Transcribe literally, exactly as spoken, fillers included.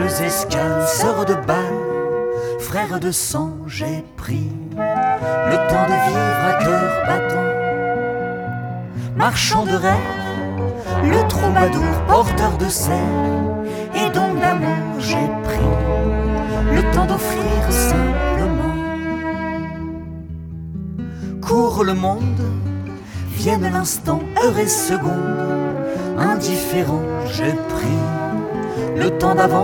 folles escales, sœurs de bal, frères de sang, j'ai pris le temps de vivre à cœur battant. Marchand de rêve, le troubadour porteur de sel, et donc d'amour j'ai pris le temps d'offrir simplement. Court le monde, vienne l'instant, heure et seconde, indifférent j'ai pris le temps d'avant